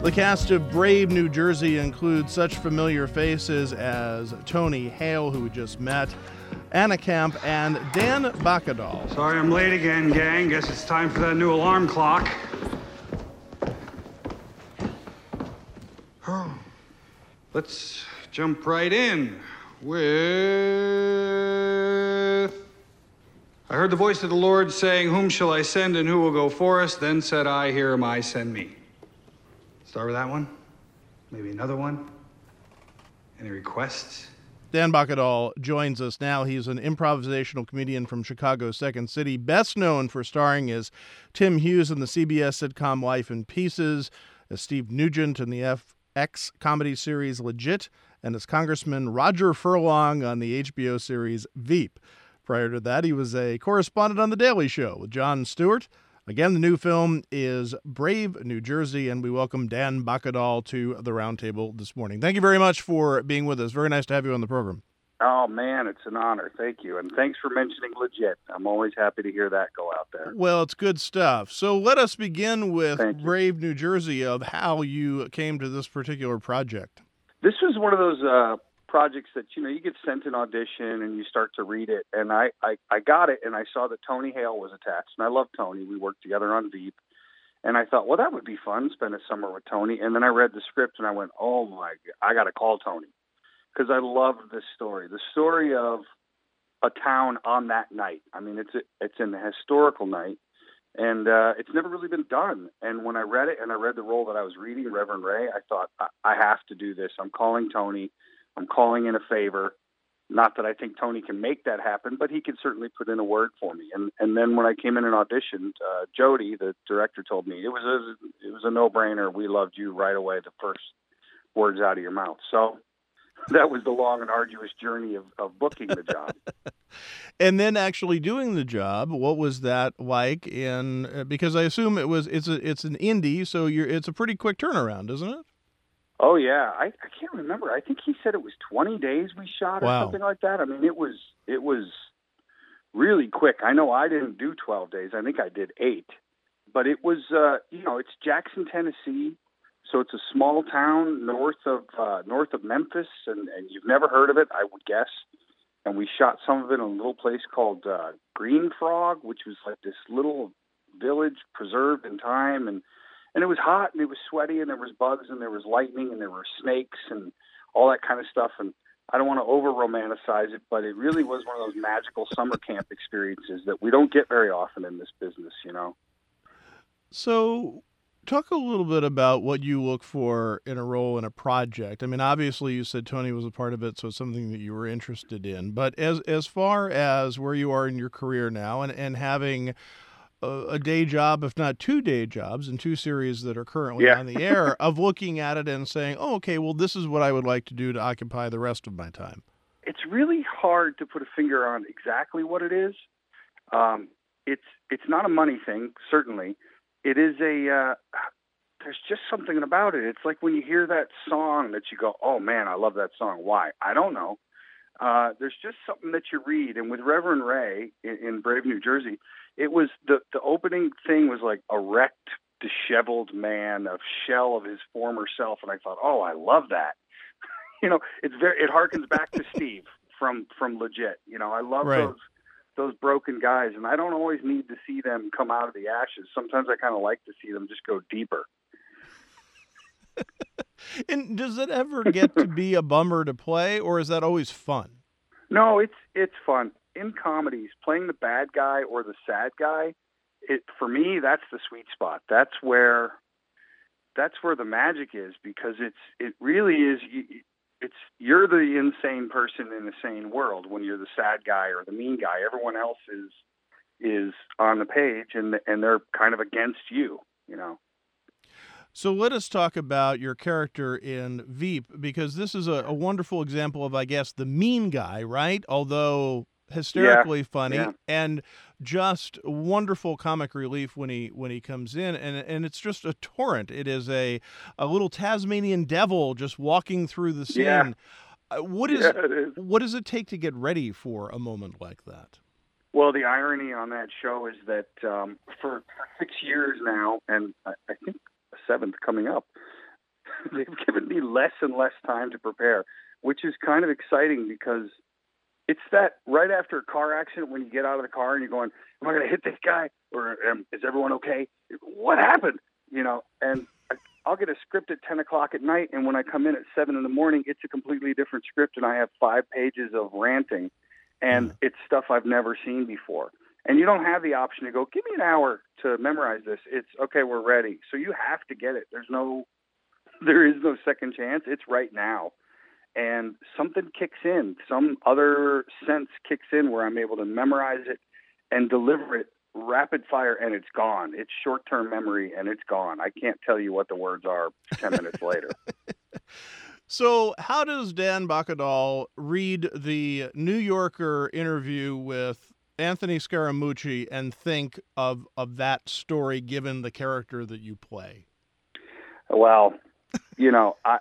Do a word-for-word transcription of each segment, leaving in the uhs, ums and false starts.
The cast of Brave, New Jersey includes such familiar faces as Tony Hale, who we just met, Anna Camp, and Dan Bacadal. Sorry I'm late again, gang. Guess it's time for that new alarm clock. Let's jump right in with... I heard the voice of the Lord saying, "Whom shall I send and who will go for us? Then said I, Here am I, send me." Start with that one. Maybe another one. Any requests? Dan Bacadal joins us now. He's an improvisational comedian from Chicago's Second City, best known for starring as Tim Hughes in the C B S sitcom Life in Pieces, as Steve Nugent in the F X comedy series Legit, and as Congressman Roger Furlong on the H B O series Veep. Prior to that, he was a correspondent on The Daily Show with Jon Stewart. Again, the new film is Brave, New Jersey, and we welcome Dan Bacadal to the roundtable this morning. Thank you very much for being with us. Very nice to have you on the program. Oh, man, it's an honor. Thank you. And thanks for mentioning Legit. I'm always happy to hear that go out there. Well, it's good stuff. So let us begin with Thank you. Brave, New Jersey, of how you came to this particular project. This was one of those uh, projects that, you know, you get sent an audition and you start to read it. And I, I, I got it, and I saw that Tony Hale was attached. And I love Tony. We worked together on Veep. And I thought, well, that would be fun, spend a summer with Tony. And then I read the script, and I went, oh, my, I got to call Tony. Because I love this story. The story of a town on that night. I mean, it's a, it's an historical night. And uh, it's never really been done. And when I read it and I read the role that I was reading, Reverend Ray, I thought, I, I have to do this. I'm calling Tony. I'm calling in a favor. Not that I think Tony can make that happen, but he can certainly put in a word for me. And and then when I came in and auditioned, uh, Jody, the director, told me it was a, it was a no-brainer. We loved you right away, the first words out of your mouth. So that was the long and arduous journey of, of booking the job. And then actually doing the job, what was that like? In uh, because I assume it was it's a it's an indie, so you're it's a pretty quick turnaround, isn't it? Oh yeah, I, I can't remember. I think he said it was twenty days we shot or Wow. something like that. I mean, it was it was really quick. I know I didn't do twelve days. I think I did eight. But it was uh, you know, it's Jackson, Tennessee. So it's a small town north of uh, north of Memphis, and, and you've never heard of it, I would guess. And we shot some of it in a little place called uh, Green Frog, which was like this little village preserved in time. And, and it was hot, and it was sweaty, and there was bugs, and there was lightning, and there were snakes, and all that kind of stuff. And I don't want to over-romanticize it, but it really was one of those magical summer camp experiences that we don't get very often in this business, you know. So talk a little bit about what you look for in a role in a project. I mean, obviously you said Tony was a part of it, so it's something that you were interested in. But as as far as where you are in your career now and, and having a, a day job, if not two day jobs, and two series that are currently Yeah. on the air, of looking at it and saying, oh, okay, well, this is what I would like to do to occupy the rest of my time. It's really hard to put a finger on exactly what it is. Um, it's it's not a money thing, certainly. It is a, uh, there's just something about it. It's like when you hear that song that you go, oh man, I love that song. Why? I don't know. Uh, there's just something that you read. And with Reverend Ray in, in Brave, New Jersey, it was the, the opening thing was like a wrecked, disheveled man, a shell of his former self. And I thought, oh, I love that. you know, it's very, it harkens back to Steve from, from Legit. You know, I love Right. those. those broken guys, and I don't always need to see them come out of the ashes. Sometimes I kind of like to see them just go deeper. And does it ever get to be a bummer to play, or is that always fun? No, it's it's fun. In comedies, playing the bad guy or the sad guy, it for me that's the sweet spot. That's where that's where the magic is, because it's it really is it's you're the insane person in a sane world when you're the sad guy or the mean guy. Everyone else is is on the page, and and they're kind of against you, you know. So let us talk about your character in Veep, because this is a, a wonderful example of, I guess, the mean guy, right? Although hysterically Yeah, funny yeah. and just wonderful comic relief when he when he comes in, and and it's just a torrent. It is a a little Tasmanian devil just walking through the scene. Yeah. Uh, what is, Yeah, it is. what does it take to get ready for a moment like that? Well, the irony on that show is that um, for, for six years now, and I, I think a seventh coming up, they've given me less and less time to prepare, which is kind of exciting because it's that right after a car accident when you get out of the car and you're going, am I going to hit this guy? Or um, is everyone okay? What happened? You know, and I, I'll get a script at ten o'clock at night, and when I come in at seven in the morning, it's a completely different script, and I have five pages of ranting, and mm. it's stuff I've never seen before. And you don't have the option to go, give me an hour to memorize this. It's, okay, we're ready. So you have to get it. There's no, there is no second chance. It's right now. And something kicks in. Some other sense kicks in where I'm able to memorize it and deliver it rapid fire, and it's gone. It's short-term memory, and it's gone. I can't tell you what the words are ten minutes later. So how does Dan Bacadal read the New Yorker interview with Anthony Scaramucci and think of, of that story given the character that you play? Well, you know, I...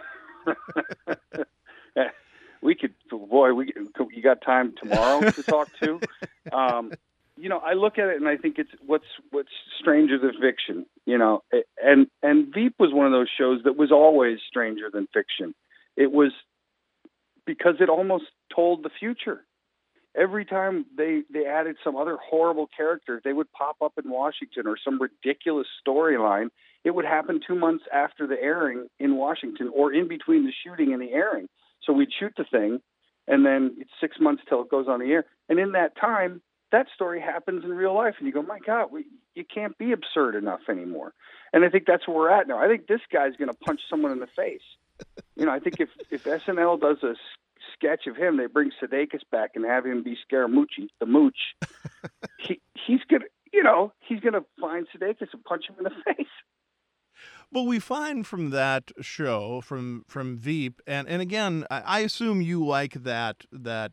we could, boy, we you got time tomorrow to talk to. Um, you know, I look at it and I think it's what's what's stranger than fiction. You know, and and Veep was one of those shows that was always stranger than fiction. It was because it almost told the future. Every time they they added some other horrible character, they would pop up in Washington or some ridiculous storyline. It would happen two months after the airing in Washington or in between the shooting and the airing. So we'd shoot the thing, and then it's six months till it goes on the air. And in that time, that story happens in real life. And you go, my God, we, you can't be absurd enough anymore. And I think that's where we're at now. I think this guy's going to punch someone in the face. You know, I think if, if S N L does a sketch of him, they bring Sudeikis back and have him be Scaramucci, the mooch. he, he's going to, you know, he's going to find Sudeikis and punch him in the face. Well, we find from that show, from from Veep, and, and again, I, I assume you like that that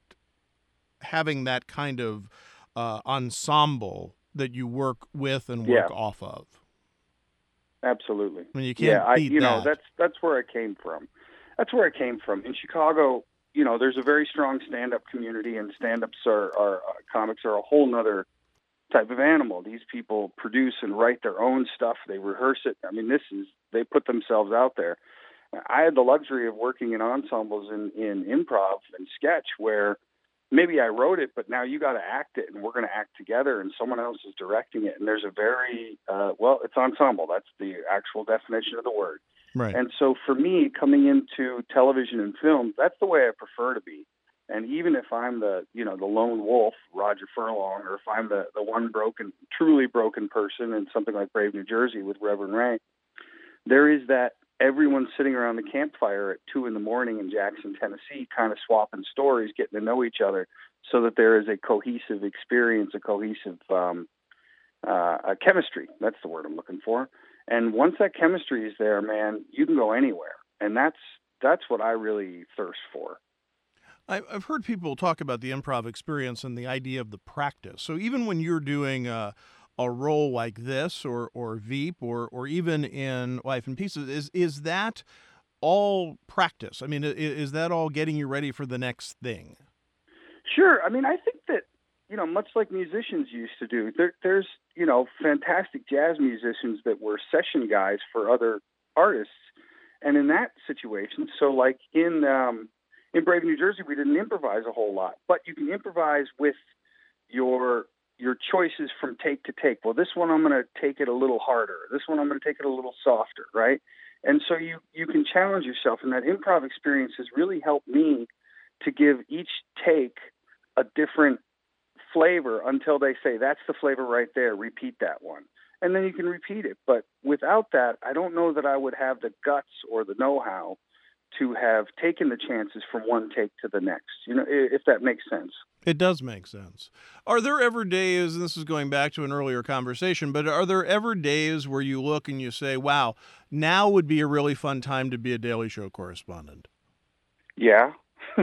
having that kind of uh, ensemble that you work with and work yeah. off of. Absolutely. I mean, you can't yeah, I, beat you that. know, that's that's where I came from. That's where I came from. In Chicago, you know, there's a very strong stand-up community, and stand-ups are, are uh, comics are a whole nother type of animal. These people produce and write their own stuff. They rehearse it. I mean, this is, they put themselves out there. I had the luxury of working in ensembles in, in improv and sketch where maybe I wrote it, but now you got to act it, and we're going to act together, and someone else is directing it. And there's a very, uh, well, it's ensemble. That's the actual definition of the word. Right. And so for me, coming into television and film, that's the way I prefer to be. And even if I'm the, you know, the lone wolf, Roger Furlong, or if I'm the, the one broken, truly broken person in something like Brave New Jersey with Reverend Ray, there is that everyone sitting around the campfire at two in the morning in Jackson, Tennessee, kind of swapping stories, getting to know each other so that there is a cohesive experience, a cohesive um, uh, a chemistry. That's the word I'm looking for. And once that chemistry is there, man, you can go anywhere. And that's that's what I really thirst for. I've heard people talk about the improv experience and the idea of the practice. So even when you're doing a, a role like this or, or Veep or, or even in Life in Pieces, is, is that all practice? I mean, is, is that all getting you ready for the next thing? Sure. I mean, I think that, you know, much like musicians used to do, there, there's, you know, fantastic jazz musicians that were session guys for other artists. And in that situation, so like in... Um, In Brave New Jersey, we didn't improvise a whole lot, but you can improvise with your your choices from take to take. Well, this one I'm going to take it a little harder. This one I'm going to take it a little softer, right? And so you, you can challenge yourself, and that improv experience has really helped me to give each take a different flavor until they say, that's the flavor right there, repeat that one. And then you can repeat it. But without that, I don't know that I would have the guts or the know-how to have taken the chances from one take to the next, you know, if that makes sense. It does make sense. Are there ever days, and this is going back to an earlier conversation, but are there ever days where you look and you say, wow, now would be a really fun time to be a Daily Show correspondent? Yeah.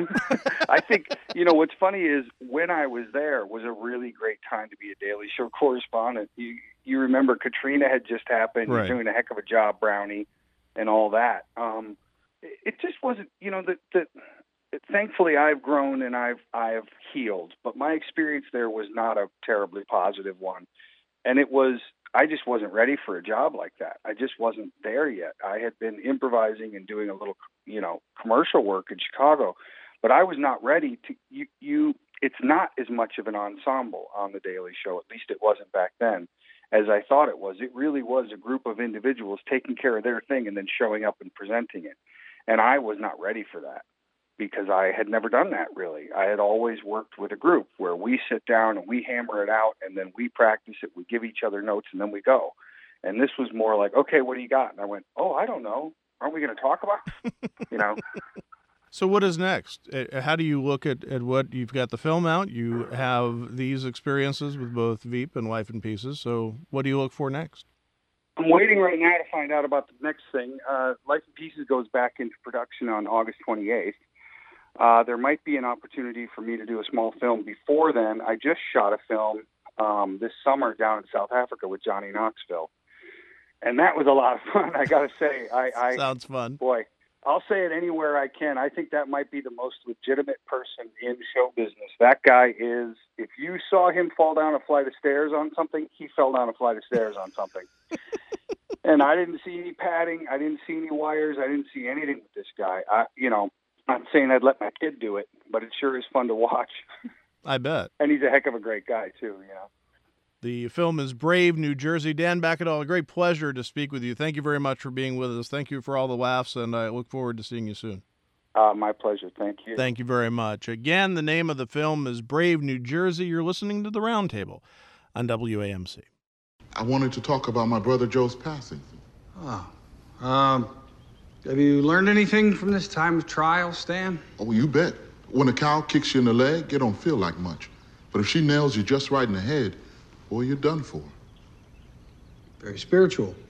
I think, you know, what's funny is when I was there was a really great time to be a Daily Show correspondent. You, you remember Katrina had just happened, right. You're doing a heck of a job, Brownie, and all that. Um, It just wasn't, you know, that that thankfully I've grown and I've I've healed, but my experience there was not a terribly positive one. And it was, I just wasn't ready for a job like that. I just wasn't there yet. I had been improvising and doing a little, you know, commercial work in Chicago, but I was not ready to, you, you, it's not as much of an ensemble on The Daily Show, at least it wasn't back then, as I thought it was. It really was a group of individuals taking care of their thing and then showing up and presenting it. And I was not ready for that because I had never done that really. I had always worked with a group where we sit down and we hammer it out and then we practice it, we give each other notes, and then we go. And this was more like, okay, what do you got? And I went, oh, I don't know. Aren't we going to talk about it? You know? So what is next? Uh, How do you look at, at what you've got the film out? You have these experiences with both Veep and Life in Pieces. So what do you look for next? I'm waiting right now to find out about the next thing. Uh, Life in Pieces goes back into production on August twenty-eighth. Uh, there might be an opportunity for me to do a small film before then. I just shot a film um, this summer down in South Africa with Johnny Knoxville. And that was a lot of fun, I got to say. I, I Sounds fun. Boy, I'll say it anywhere I can. I think that might be the most legitimate person in show business. That guy is, if you saw him fall down a flight of stairs on something, he fell down a flight of stairs on something. And I didn't see any padding. I didn't see any wires. I didn't see anything with this guy. I, you know, I'm not saying I'd let my kid do it, but it sure is fun to watch. I bet. And he's a heck of a great guy, too, you know. The film is Brave, New Jersey. Dan Backendall, a great pleasure to speak with you. Thank you very much for being with us. Thank you for all the laughs, and I look forward to seeing you soon. Uh, my pleasure. Thank you. Thank you very much. Again, the name of the film is Brave, New Jersey. You're listening to The Roundtable on W A M C. I wanted to talk about my brother Joe's passing. Oh. Um, have you learned anything from this time of trial, Stan? Oh, you bet. When a cow kicks you in the leg, it don't feel like much. But if she nails you just right in the head, boy, you're done for. Very spiritual.